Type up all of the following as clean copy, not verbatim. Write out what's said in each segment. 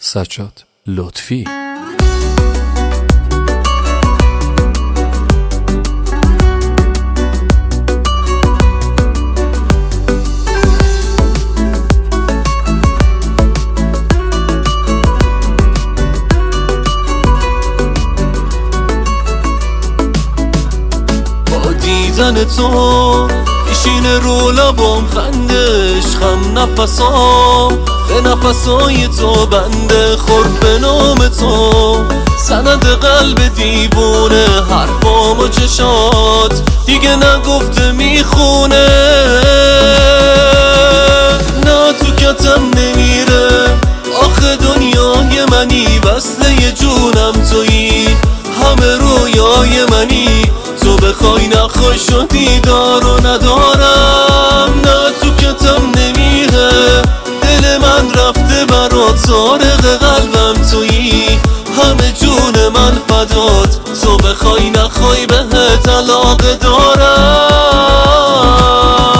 سجاد لطفی. دیدن تو میشینه رو لبام خندش خم نفسام به نفسای تو بنده خورد به نام تو سند قلب دیوونه حرفام و چشات دیگه نگفته میخونه نه تو کتم نمیره آخه دنیای منی وصله جونم تویی همه رویای منی تو بخوای نخوای شدی دارو ندارم نه تو کتم نمیره دل من رفته برات سارق قلبم تویی همه جون من فدات تو بخوای نخوای بهت علاقه دارم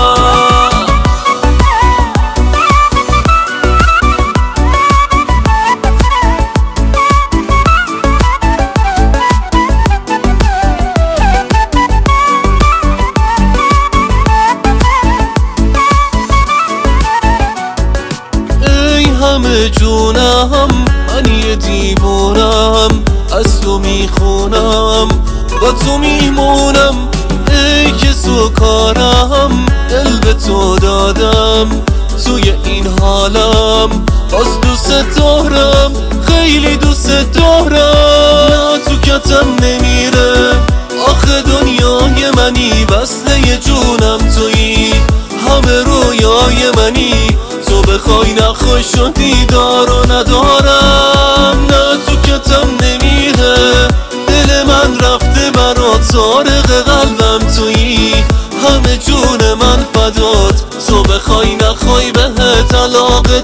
همه جونم من یه دیوونم از تو میخونم با تو میمونم ای که سوکارم دل به تو دادم توی این حالم باز دوست دارم خیلی دوست دارم نه تو کتم نمیره آخه دنیای منی وصله جونم تویی همه رویای منی تو بخوای نخوای شدی دارو ندارم نه تو کتم نمیره دل من رفته برات سارق قلبم تویی همه جون من فدات تو بخوای نخوای بهت علاقه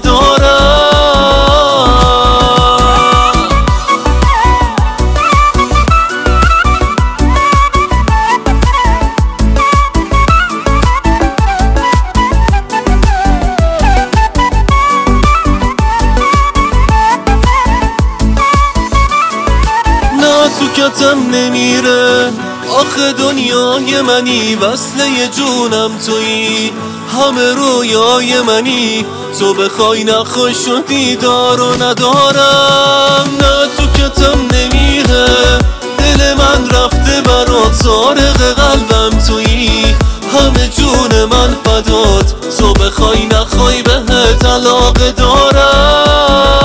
دارم تو کتم نمیره آخه دنیای منی وصله جونم تویی همه رویای منی تو بخوای نخوای شدی دارو ندارم نه تو کتم نمیره دل من رفته برات سارق قلبم تویی همه جون من فدات تو بخوای نخوای بهت علاقه دارم